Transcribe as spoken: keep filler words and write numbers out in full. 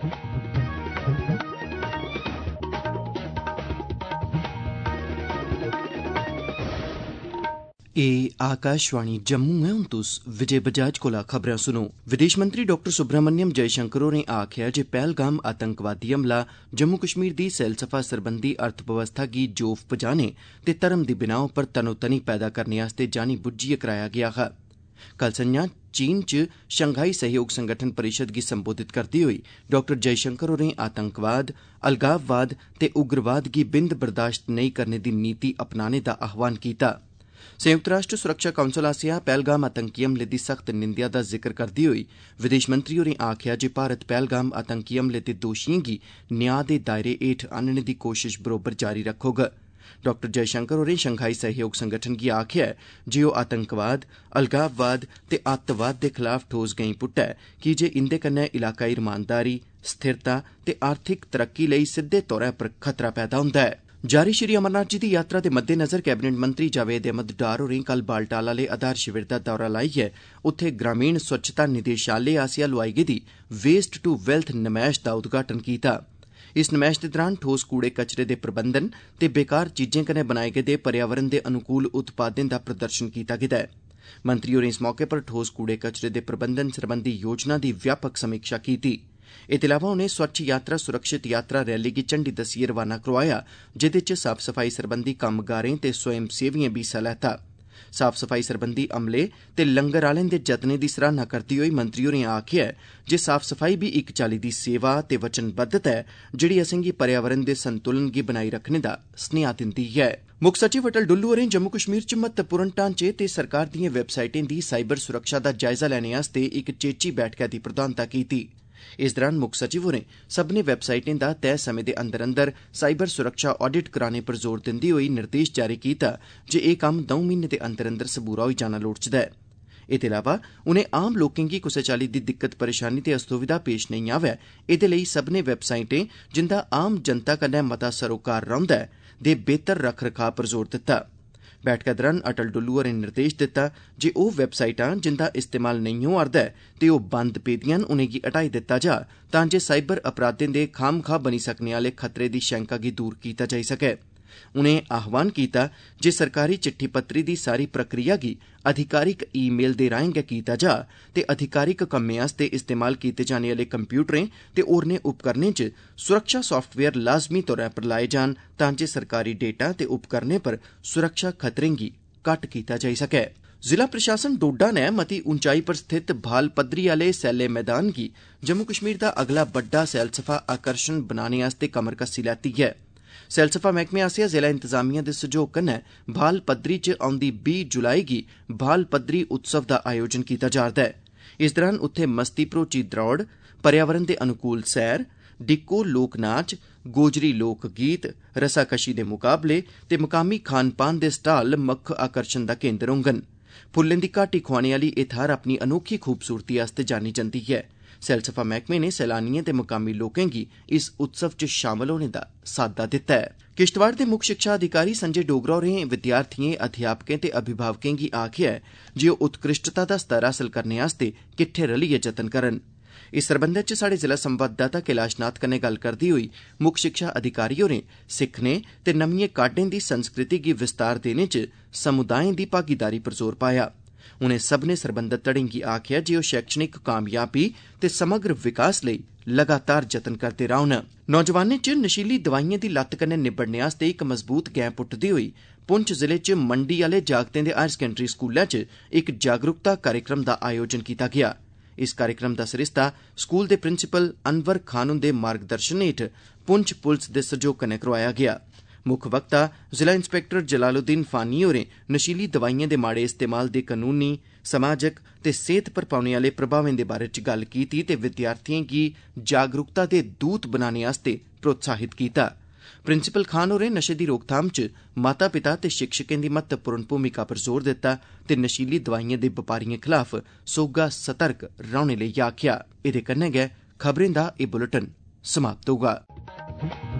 ए आकाशवाणी जम्मू है। हुण तुस विजय बजाज कोला खबरां सुनो। विदेश मंत्री डॉक्टर सुब्रमण्यम जयशंकर होरें आखेआ जे पहलगाम आतंकवादी हमला जम्मू कश्मीर दी सैलसफा सरबंधी अर्थबवस्था गी जोफ पजाने ते धर्म दी बिनाह उप्पर तनोतनी पैदा करने आस्तै जानी बुज्झियै कराया गेआ हा। कल संझां चीन च शंघाई सहयोग संगठन परिषद गी संबोधित करदे होई डॉक्टर जयशंकर होरें आतंकवाद, अलगाववाद ते उग्रवाद गी बिंद बर्दाश्त नेईं करने दी नीति अपनाने दा आह्वान कीता। संयुक्त राष्ट्र सुरक्षा काउंसल आसेआ पहलगाम आतंकी हमले दी सख्त निंदेआ दा जिक्र करदे होई विदेश मंत्री होरें आखेआ जे भारत पहलगाम आतंकी हमले दे दोशियें गी न्याय दे दायरे हेठ आह्नने दी कोशश बरोबर जारी रक्खोग। डॉक्टर जयशंकर होरें शंघाई सहयोग संगठन गी आखेआ जे ओह् आतंकवाद, अलगाववाद ते अत्तवाद दे खलाफ ठोस गैंई पुट्टै कीजे इंदे कन्नै इलाकाई रमानदारी, स्थिरता ते आर्थिक तरक्की लेई सिद्दे तौरा पर खतरा पैदा हुंदा है। जारी श्री अमरनाथ जी दी यात्रा दे मद्देनज़र कैबिनेट मंत्री जावेद अहमद डार होरें कल बालटाल आह्ले आधार शिविर दा दौरा लाइयै उत्थे ग्रामीण स्वच्छता निदेशालय आसेआ लोआई गेदी वेस्ट टू वेल्थ नमैश दा उद्घाटन कीता। इस नमैश दे दरान ठोस कूड़े कचरे दे प्रबंधन ते बेकार चीजें कन्नै बनाए गेदे पर्यावरण दे अनुकूल उत्पादें दा प्रदर्शन कीता गेदा ऐ। मंत्री होरें इस मौके पर ठोस कूड़े कचरे दे प्रबंधन सरबंधी योजना दी व्यापक समीक्षा कीती। एह्दे इलावा उनें स्वच्छ यात्रा सुरक्षित यात्रा रैली गी झंडी दस्सियै रवाना करोआया, जेह्दे च साफ सफाई सरबंधी कम्मगारें ते स्वयं सेविएं बी हिस्सा लैता। साफ सफाई सरबंधी अमले ते लंगर आह्लें दे जतनें दी सराहना करदे होई मंत्री होरें आखेआ जे साफ सफाई बी इक चाल्ली दी सेवा ते वचनबद्धता ऐ जेह्ड़ी असेंगी पर्यावरण दे संतुलन गी बनाई रक्खने दा सनेहा दिंदी ऐ। मुक्ख सचिव अटल डुल्लू होरें जम्मू कश्मीर च महत्वपूर्ण ढांचे ते सरकार दिएं वैबसाइटें दी साइबर सुरक्षा दा जायजा लैने आस्तै इक चेची बैठका दी प्रधानता कीती। इस दौरान मुक्ख सचिव होरें सब्भनें वैबसाइटें दा तय समें दे अंदर अंदर साइबर सुरक्षा ऑडिट कराने पर जोर दिंदे होई निर्देश जारी कीता जे एह् कम्म दौं म्हीनें दे अंदर अंदर सबूरा होई जाना लोड़चदा ऐ। एह्दे इलावा उनें आम लोकें गी कुसै चाल्ली दी दिक्कत परेशानी ते असुविधा पेश नेईं आवै, एह्दे लेई सब्भनें वैबसाइटें जिंदा आम जनता कन्नै मता सरोकार रौंह्दा ऐ दे बेहतर रक्ख रखाव पर जोर दित्ता। बैठका दौरान अटल डुल्लू होरें निर्देश दित्ता जे ओह् वैबसाइटां जिंदा इस्तेमाल नेईं होआ'रदा ऐ ते ओह् बंद पेदियां न उनेंगी हटाई दित्ता जा तां जे साइबर अपराधें दे खामखा बनी सकने आह्ले खतरे दी शैंका गी दूर कीता जाई सकै। उनें आह्वान कीता जे सरकारी चिट्ठी पत्री दी सारी प्रक्रिया गी अधिकारिक ई मेल दे राएं गै कीता जा ते अधिकारिक कम्में आस्तै इस्तेमाल कीते जाने आह्ले कंप्यूटरें ते होरनें उपकरणें च सुरक्षा साफ्टवेयर लाज़मी तौरा पर लाए जान तां जे सरकारी डेटा ते उपकरणें पर सुरक्षा खतरें गी घट्ट कीता जाई सकै। जिला प्रशासन डोडा नै मती ऊंचाई पर स्थित भाल पद्दरी आह्ले सैले मैदान गी जम्मू कश्मीर दा अगला बड्डा सैलसफा आकर्षण बनाने आस्तै कमर कस्सी लैती ऐ। सैलसफा मैह्कमे आसेआ जिला इंतजामिया दे सैह्योग कन्नै भाल पद्दरी च औंदी बीह् जुलाई गी भाल पद्दरी उत्सव दा आयोजन कीता जा'रदा ऐ। इस दौरान उत्थे मस्ती भरोची द्रौड़, पर्यावरण दे अनुकूल सैर, डिक्को लोक नाच, गोजरी लोक गीत, रसाकशी दे मुकाबले ते मकामी खान पान दे स्टाल मुक्ख आकर्षण दा केंद्र होङन। फुल्लें दी घाटी खुआने आह्ली एह् थाह्र अपनी अनोखी खूबसूरती आस्तै जानी जंदी ऐ। सैलसफा मैह्कमे ने सैलानिएं ते मुकामी लोकें गी इस उत्सव च शामल होने दा साद्दा दित्ता ऐ। किश्तवाड़ दे मुक्ख शिक्षा अधिकारी संजय डोगरा होरें विद्यार्थिएं, अध्यापकें ते अभिभावकें गी आखेआ ऐ जे ओह् उत्कृष्टता दा स्तर हासल करने आस्तै किट्ठे रलियै जतन करन। इस सरबंधै च साढ़े जिला संवाददाता कैलाश नाथ कन्नै गल्ल करदे होई मुक्ख शिक्षा अधिकारी होरें सिक्खने ते नमिएं काड्डें दी संस्कृति गी विस्तार देने च समुदायें दी भागीदारी पर जोर पाया। उनें सब्भनें सरबंधत धड़ें गी आखेआ जे ओह् शैक्षणिक कामयाबी ते समग्र विकास लेई लगातार जतन करदे रौह्न। नौजवानें च नशीली दवाइएं दी लत्त कन्नै निब्बड़ने आस्तै इक मजबूत गैं पुट्टदे होई पुंछ जिले च मंडी आह्ले जागतें दे हायर सकैंडरी स्कूलै च इक जागरूकता कार्यक्रम दा आयोजन कीता गेआ। इस कार्यक्रम दा सरिस्ता स्कूल दे प्रिंसिपल अनवर खान हुंदे मार्गदर्शन हेठ पुंछ पुलस दे सैह्योग कन्नै करोआया गेआ। मुक्ख वक्ता जिला इंस्पैक्टर जलालुद्दीन फानी होरें नशीली दवाइएं दे माड़े इस्तेमाल दे कनूनी, समाजक ते सेह्त पर पौने आह्ले प्रभावें दे बारे च गल्ल कीती ते विद्यार्थिएं गी जागरूकता दे दूत बनाने आस्तै प्रोत्साहित कीता। प्रिंसिपल खान होरें नशे दी रोकथाम च माता पिता ते शिक्षकें दी महत्वपूर्ण भूमिका पर जोर दित्ता ते नशीली दवाइएं दे बपारिएं खलाफ सोह्गा सतर्क रौह्ने लेई आखेआ। एह्दे कन्नै गै खबरें दा एह् बुलेटिन समाप्त होगा।